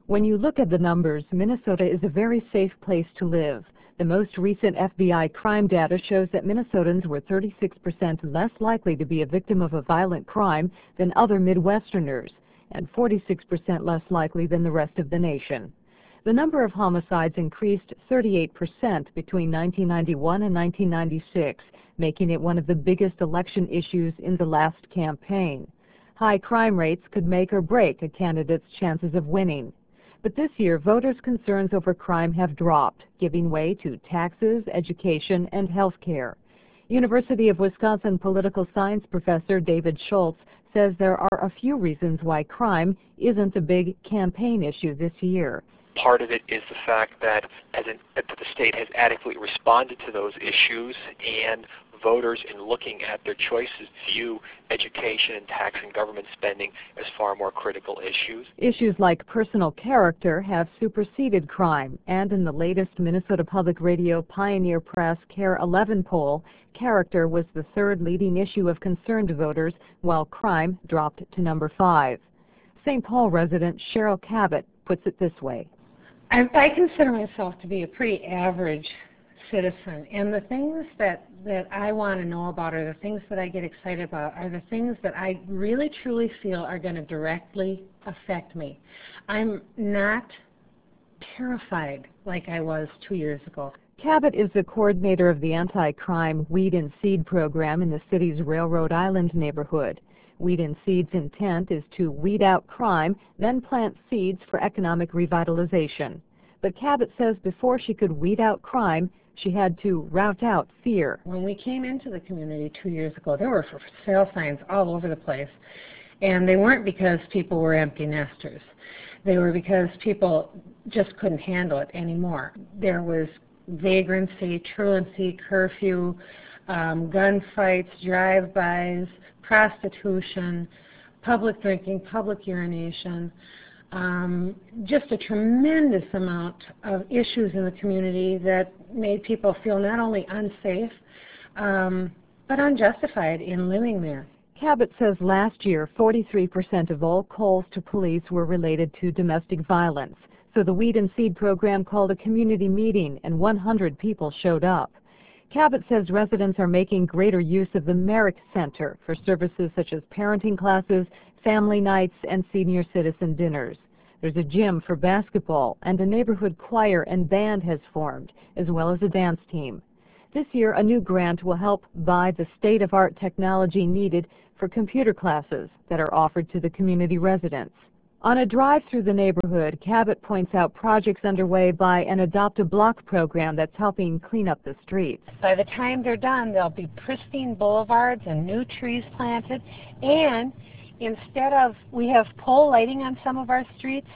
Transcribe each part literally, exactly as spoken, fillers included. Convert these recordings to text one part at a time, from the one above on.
When you look at the numbers, Minnesota is a very safe place to live. The most recent F B I crime data shows that Minnesotans were thirty-six percent less likely to be a victim of a violent crime than other Midwesterners, and forty-six percent less likely than the rest of the nation. The number of homicides increased thirty-eight percent between nineteen ninety-one and nineteen ninety-six, making it one of the biggest election issues in the last campaign. High crime rates could make or break a candidate's chances of winning. But this year, voters' concerns over crime have dropped, giving way to taxes, education, and health care. University of Wisconsin political science professor David Schultz says there are a few reasons why crime isn't a big campaign issue this year. Part of it is the fact that, as an, that the state has adequately responded to those issues, and voters, in looking at their choices, view education and tax and government spending as far more critical issues. Issues like personal character have superseded crime, and in the latest Minnesota Public Radio Pioneer Press CARE eleven poll, character was the third leading issue of concern to voters, while crime dropped to number five. Saint Paul resident Cheryl Cabot puts it this way. I, I consider myself to be a pretty average citizen, and the things that, that I want to know about, or the things that I get excited about, are the things that I really truly feel are going to directly affect me. I'm not terrified like I was two years ago. Cabot is the coordinator of the anti-crime Weed and Seed program in the city's Railroad Island neighborhood. Weed and Seed's intent is to weed out crime, then plant seeds for economic revitalization. But Cabot says before she could weed out crime, she had to rout out fear. When we came into the community two years ago, there were for sale signs all over the place. And they weren't because people were empty nesters. They were because people just couldn't handle it anymore. There was vagrancy, truancy, curfew, um, gunfights, drive-bys, prostitution, public drinking, public urination. Um, just a tremendous amount of issues in the community that made people feel not only unsafe, um, but unjustified in living there. Cabot says last year, forty-three percent of all calls to police were related to domestic violence. So the Weed and Seed program called a community meeting, and one hundred people showed up. Cabot says residents are making greater use of the Merrick Center for services such as parenting classes, family nights, and senior citizen dinners. There's a gym for basketball, and a neighborhood choir and band has formed, as well as a dance team. This year, a new grant will help buy the state-of-art technology needed for computer classes that are offered to the community residents. On a drive through the neighborhood, Cabot points out projects underway by an Adopt a Block program that's helping clean up the streets. By the time they're done, there'll be pristine boulevards and new trees planted, and instead of, we have pole lighting on some of our streets,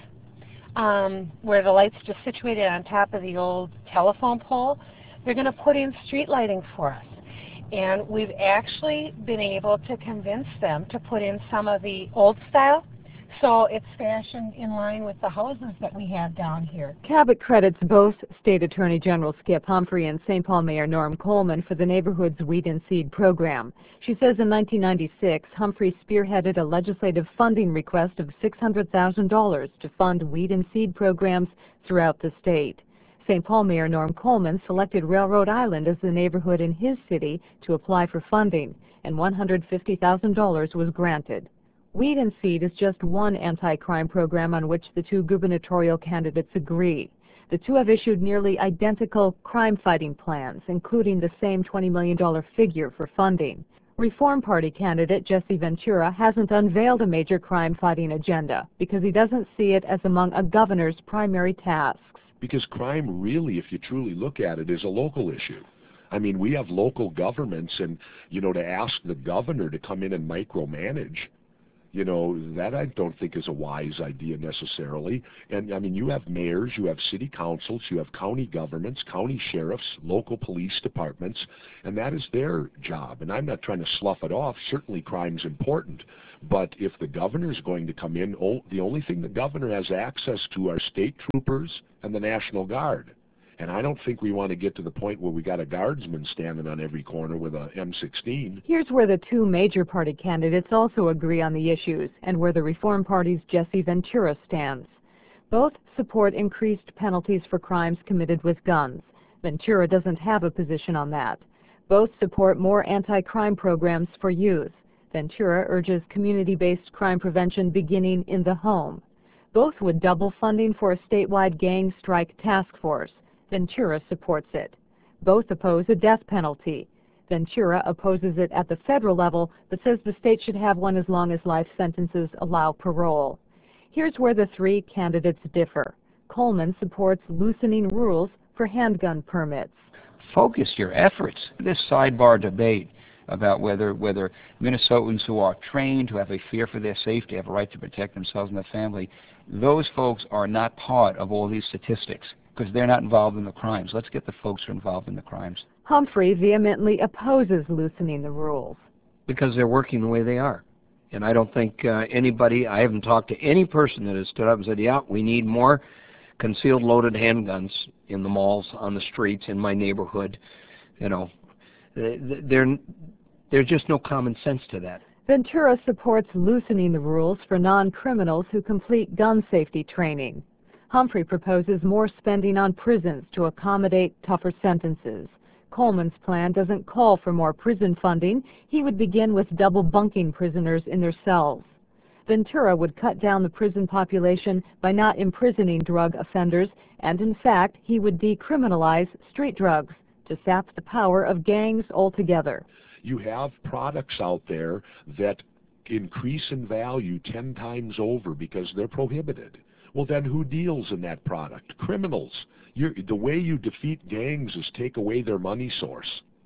um, where the light's just situated on top of the old telephone pole. They're going to put in street lighting for us. And we've actually been able to convince them to put in some of the old style, so it's fashioned in line with the houses that we have down here. Cabot credits both State Attorney General Skip Humphrey and Saint Paul Mayor Norm Coleman for the neighborhood's Weed and Seed program. She says in nineteen ninety-six, Humphrey spearheaded a legislative funding request of six hundred thousand dollars to fund Weed and Seed programs throughout the state. Saint Paul Mayor Norm Coleman selected Railroad Island as the neighborhood in his city to apply for funding, and one hundred fifty thousand dollars was granted. Weed and Seed is just one anti-crime program on which the two gubernatorial candidates agree. The two have issued nearly identical crime-fighting plans, including the same twenty million dollars figure for funding. Reform Party candidate Jesse Ventura hasn't unveiled a major crime-fighting agenda because he doesn't see it as among a governor's primary tasks. Because crime really, if you truly look at it, is a local issue. I mean, we have local governments, and, you know, to ask the governor to come in and micromanage, you know, that I don't think is a wise idea necessarily. And, I mean, you have mayors, you have city councils, you have county governments, county sheriffs, local police departments, and that is their job. And I'm not trying to slough it off. Certainly crime's important. But if the governor's going to come in, the only thing the governor has access to are state troopers and the National Guard. And I don't think we want to get to the point where we got a guardsman standing on every corner with a M sixteen. Here's where the two major party candidates also agree on the issues, and where the Reform Party's Jesse Ventura stands. Both support increased penalties for crimes committed with guns. Ventura doesn't have a position on that. Both support more anti-crime programs for youth. Ventura urges community-based crime prevention beginning in the home. Both would double funding for a statewide gang strike task force. Ventura supports it. Both oppose a death penalty. Ventura opposes it at the federal level, but says the state should have one as long as life sentences allow parole. Here's where the three candidates differ. Coleman supports loosening rules for handgun permits. Focus your efforts. This sidebar debate about whether whether Minnesotans who are trained, who have a fear for their safety, have a right to protect themselves and their family, those folks are not part of all these statistics because they're not involved in the crimes. Let's get the folks who are involved in the crimes. Humphrey vehemently opposes loosening the rules. Because they're working the way they are. And I don't think uh, anybody, I haven't talked to any person that has stood up and said, yeah, we need more concealed loaded handguns in the malls, on the streets, in my neighborhood. You know, there, there's just no common sense to that. Ventura supports loosening the rules for non-criminals who complete gun safety training. Humphrey proposes more spending on prisons to accommodate tougher sentences. Coleman's plan doesn't call for more prison funding. He would begin with double bunking prisoners in their cells. Ventura would cut down the prison population by not imprisoning drug offenders, and in fact, he would decriminalize street drugs to sap the power of gangs altogether. You have products out there that increase in value ten times over because they're prohibited. Well, then who deals in that product? Criminals. You're, the way you defeat gangs is take away their money source.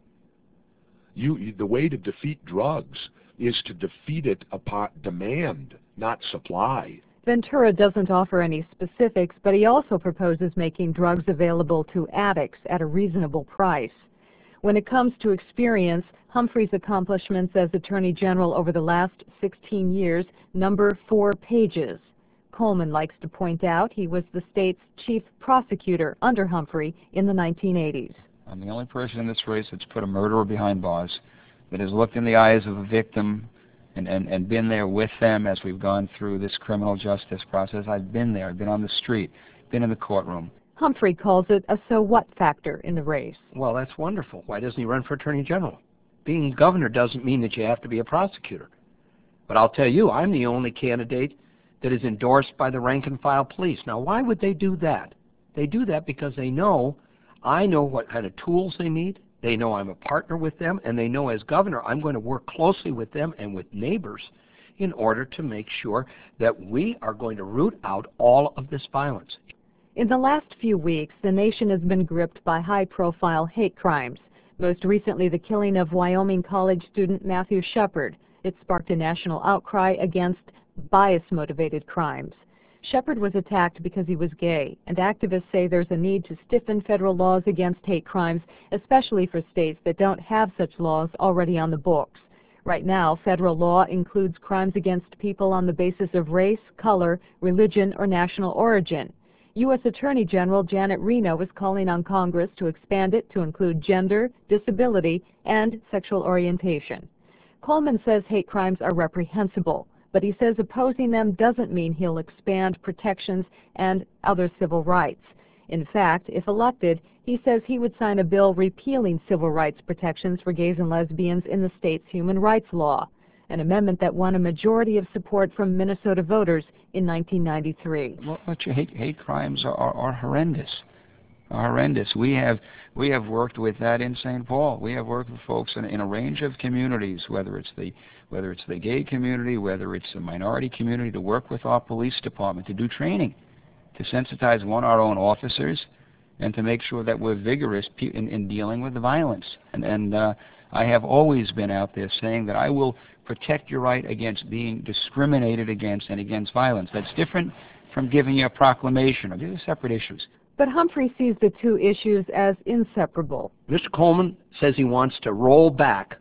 You, the way to defeat drugs is to defeat it upon demand, not supply. Ventura doesn't offer any specifics, but he also proposes making drugs available to addicts at a reasonable price. When it comes to experience, Humphrey's accomplishments as Attorney General over the last sixteen years number four pages. Coleman likes to point out he was the state's chief prosecutor under Humphrey in the nineteen eighties. I'm the only person in this race that's put a murderer behind bars, that has looked in the eyes of a victim and, and, and been there with them as we've gone through this criminal justice process. I've been there. I've been on the street, been in the courtroom. Humphrey calls it a so what factor in the race. Well, that's wonderful. Why doesn't he run for Attorney General? Being governor doesn't mean that you have to be a prosecutor. But I'll tell you, I'm the only candidate that is endorsed by the rank and file police. Now, why would they do that? They do that because they know I know what kind of tools they need. They know I'm a partner with them, and they know as governor I'm going to work closely with them and with neighbors in order to make sure that we are going to root out all of this violence. In the last few weeks, the nation has been gripped by high-profile hate crimes. Most recently, the killing of Wyoming College student Matthew Shepard. It sparked a national outcry against bias-motivated crimes. Shepard was attacked because he was gay, and activists say there's a need to stiffen federal laws against hate crimes, especially for states that don't have such laws already on the books. Right now, federal law includes crimes against people on the basis of race, color, religion, or national origin. U S Attorney General Janet Reno is calling on Congress to expand it to include gender, disability, and sexual orientation. Coleman says hate crimes are reprehensible, but he says opposing them doesn't mean he'll expand protections and other civil rights. In fact, if elected, he says he would sign a bill repealing civil rights protections for gays and lesbians in the state's human rights law, an amendment that won a majority of support from Minnesota voters in nineteen ninety-three. Well, hate, hate crimes are, are, are horrendous. Are horrendous. We have we have worked with that in Saint Paul. We have worked with folks in, in a range of communities, whether it's the whether it's the gay community, whether it's the minority community, to work with our police department to do training, to sensitize one our own officers, and to make sure that we're vigorous in, in dealing with the violence. And, and uh, I have always been out there saying that I will protect your right against being discriminated against and against violence. That's different from giving you a proclamation. Or these are separate issues. But Humphrey sees the two issues as inseparable. Mister Coleman says he wants to roll back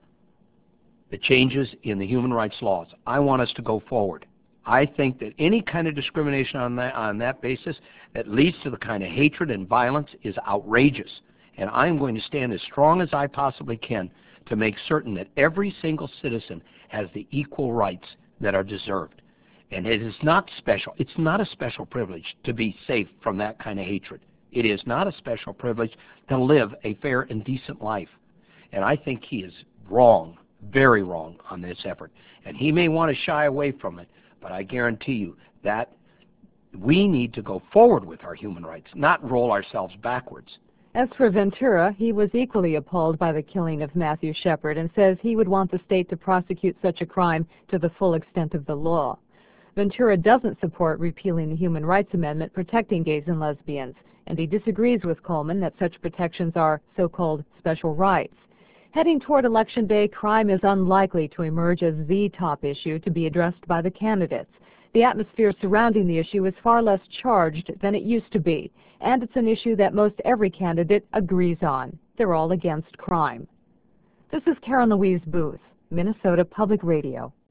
the changes in the human rights laws. I want us to go forward. I think that any kind of discrimination on that, on that basis that leads to the kind of hatred and violence is outrageous. And I'm going to stand as strong as I possibly can to make certain that every single citizen has the equal rights that are deserved. And it is not special. It's not a special privilege to be safe from that kind of hatred. It is not a special privilege to live a fair and decent life. And I think he is wrong, very wrong on this effort. And he may want to shy away from it, but I guarantee you that we need to go forward with our human rights, not roll ourselves backwards. As for Ventura, he was equally appalled by the killing of Matthew Shepard and says he would want the state to prosecute such a crime to the full extent of the law. Ventura doesn't support repealing the Human Rights Amendment protecting gays and lesbians, and he disagrees with Coleman that such protections are so-called special rights. Heading toward Election Day, crime is unlikely to emerge as the top issue to be addressed by the candidates. The atmosphere surrounding the issue is far less charged than it used to be, and it's an issue that most every candidate agrees on. They're all against crime. This is Karen Louise Booth, Minnesota Public Radio.